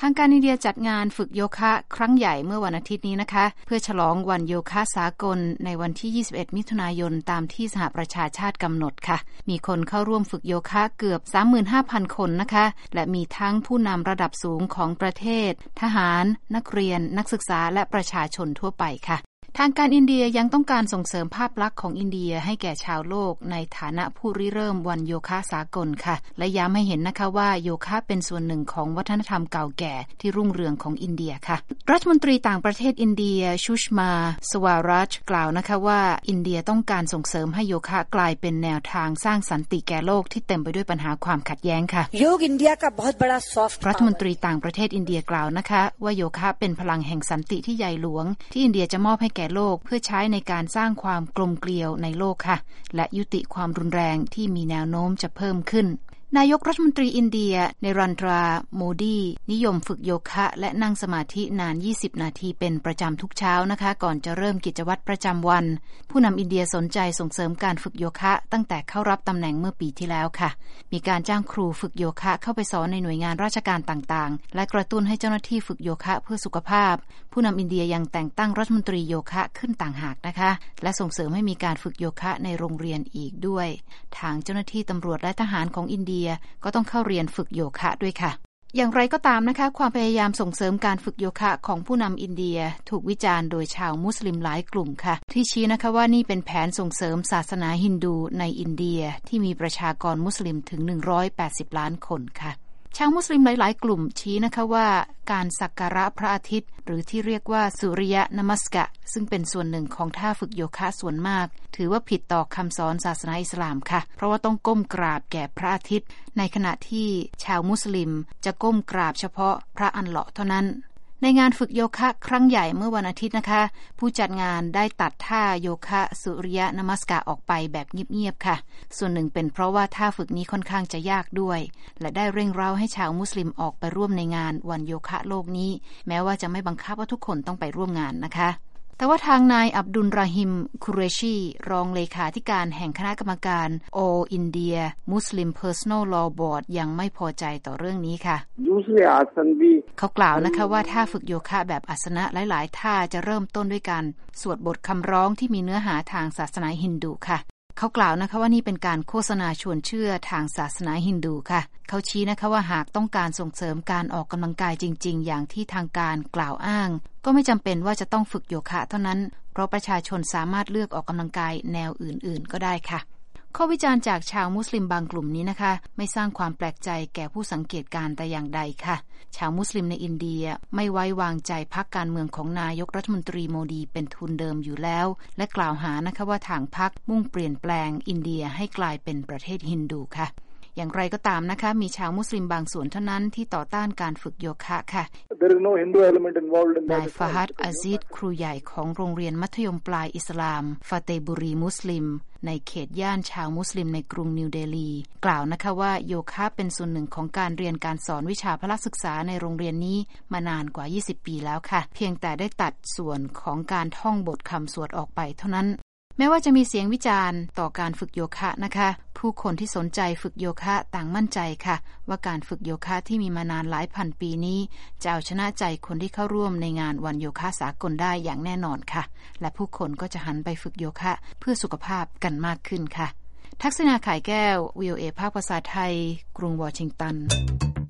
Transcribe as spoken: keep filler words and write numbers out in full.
ทางการอินเดียจัดงานฝึกโยคะครั้งใหญ่เมื่อวันอาทิตย์นี้นะคะเพื่อฉลองวันโยคะสากลในวันที่ยี่สิบเอ็ดมิถุนายนตามที่สหประชาชาติกำหนดค่ะมีคนเข้าร่วมฝึกโยคะเกือบ สามหมื่นห้าพัน คนนะคะและมีทั้งผู้นำระดับสูงของประเทศทหารนักเรียนนักศึกษาและประชาชนทั่วไปค่ะทางการอินเดียยังต้องการส่งเสริมภาพลักษณ์ของอินเดียให้แก่ชาวโลกในฐานะผู้ริเริ่มวันโยคะสากลค่ะและย้ำให้เห็นนะคะว่าโยคะเป็นส่วนหนึ่งของวัฒนธรรมเก่าแก่ที่รุ่งเรืองของอินเดียค่ะรัฐมนตรีต่างประเทศอินเดียชุชมาสวารัจกล่าวนะคะว่าอินเดียต้องการส่งเสริมให้โยคะกลายเป็นแนวทางสร้างสันติแก่โลกที่เต็มไปด้วยปัญหาความขัดแย้งค่ะโยกอินเดียका बहुत बड़ा सॉफ्टรัฐมนตรีต่างประเทศอินเดียกล่าวนะคะว่าโยคะเป็นพลังแห่งสันติที่ใหญ่หลวงที่อินเดียจะมอบให้แก่โลกเพื่อใช้ในการสร้างความกลมเกลียวในโลกค่ะและยุติความรุนแรงที่มีแนวโน้มจะเพิ่มขึ้นนายกรัฐมนตรีอินเดียเนรันทราโมดีนิยมฝึกโยคะและนั่งสมาธินานยี่สิบนาทีเป็นประจำทุกเช้านะคะก่อนจะเริ่มกิจวัตรประจำวันผู้นำอินเดียสนใจส่งเสริมการฝึกโยคะตั้งแต่เข้ารับตำแหน่งเมื่อปีที่แล้วค่ะมีการจ้างครูฝึกโยคะเข้าไปสอนในหน่วยงานราชการต่างๆและกระตุ้นให้เจ้าหน้าที่ฝึกโยคะเพื่อสุขภาพผู้นำอินเดียยังแต่งตั้งรัฐมนตรีโยคะขึ้นต่างหากนะคะและส่งเสริมให้มีการฝึกโยคะในโรงเรียนอีกด้วยทางเจ้าหน้าที่ตำรวจและทหารของอินเดียก็ต้องเข้าเรียนฝึกโยคะด้วยค่ะอย่างไรก็ตามนะคะความพยายามส่งเสริมการฝึกโยคะของผู้นำอินเดียถูกวิจารณ์โดยชาวมุสลิมหลายกลุ่มค่ะที่ชี้นะคะว่านี่เป็นแผนส่งเสริมศาสนาฮินดูในอินเดียที่มีประชากรมุสลิมถึงหนึ่งร้อยแปดสิบล้านคนค่ะชาวมุสลิมหลายๆกลุ่มชี้นะคะว่าการสักการะพระอาทิตย์หรือที่เรียกว่าสุริยะนมัสกะซึ่งเป็นส่วนหนึ่งของท่าฝึกโยคะส่วนมากถือว่าผิดต่อคำสอนศาสนาอิสลามค่ะเพราะว่าต้องก้มกราบแก่พระอาทิตย์ในขณะที่ชาวมุสลิมจะก้มกราบเฉพาะพระอัลเลาะห์เท่านั้นในงานฝึกโยคะครั้งใหญ่เมื่อวันอาทิตย์นะคะผู้จัดงานได้ตัดท่าโยคะสุริยะนมัสกะออกไปแบบเงียบๆค่ะส่วนหนึ่งเป็นเพราะว่าท่าฝึกนี้ค่อนข้างจะยากด้วยและได้เร่งเร้าให้ชาวมุสลิมออกไปร่วมในงานวันโยคะโลกนี้แม้ว่าจะไม่บังคับว่าทุกคนต้องไปร่วมงานนะคะแต่ว่าทางนายอับดุลราฮิมคุเรชีรองเลขาธิการแห่งคณะกรรมการ All India Muslim Personal Law Board ยังไม่พอใจต่อเรื่องนี้ค่ะเขากล่าวนะคะว่าท่าฝึกโยคะแบบอาสนะหลายๆท่าจะเริ่มต้นด้วยการสวดบทคำร้องที่มีเนื้อหาทางศาสนาฮินดูค่ะเขากล่าวนะคะว่านี่เป็นการโฆษณาชวนเชื่อทางศาสนาฮินดูค่ะเขาชี้นะคะว่าหากต้องการส่งเสริมการออกกำลังกายจริงๆอย่างที่ทางการกล่าวอ้างก็ไม่จำเป็นว่าจะต้องฝึกโยคะเท่านั้นเพราะประชาชนสามารถเลือกออกกำลังกายแนวอื่นๆก็ได้ค่ะข้อวิจารณ์จากชาวมุสลิมบางกลุ่มนี้นะคะไม่สร้างความแปลกใจแก่ผู้สังเกตการณ์แต่อย่างใดค่ะชาวมุสลิมในอินเดียไม่ไว้วางใจพรรคการเมืองของนายกรัฐมนตรีโมดีเป็นทุนเดิมอยู่แล้วและกล่าวหานะคะว่าทางพรรคมุ่งเปลี่ยนแปลงอินเดียให้กลายเป็นประเทศฮินดูค่ะอย่างไรก็ตามนะคะมีชาวมุสลิมบางส่วนเท่านั้นที่ต่อต้านการฝึกโยคะค่ะนายฟาฮัดอาซิดครูใหญ่ของโรงเรียนมัธยมปลายอิสลามฟาเตบุรีมุสลิมในเขตย่านชาวมุสลิมในกรุงนิวเดลีกล่าวนะคะว่าโยคะเป็นส่วนหนึ่งของการเรียนการสอนวิชาพละศึกษาในโรงเรียนนี้มานานกว่ายี่สิบปีแล้วค่ะเพียงแต่ได้ตัดส่วนของการท่องบทคำสวดออกไปเท่านั้นแม้ว่าจะมีเสียงวิจารณ์ต่อการฝึกโยคะนะคะผู้คนที่สนใจฝึกโยคะต่างมั่นใจค่ะว่าการฝึกโยคะที่มีมานานหลายพันปีนี้จะเอาชนะใจคนที่เข้าร่วมในงานวันโยคะสากลได้อย่างแน่นอนค่ะและผู้คนก็จะหันไปฝึกโยคะเพื่อสุขภาพกันมากขึ้นค่ะทักษณา ข่ายแก้ว วี โอ เอ ภาคภาษาไทยกรุงวอชิงตัน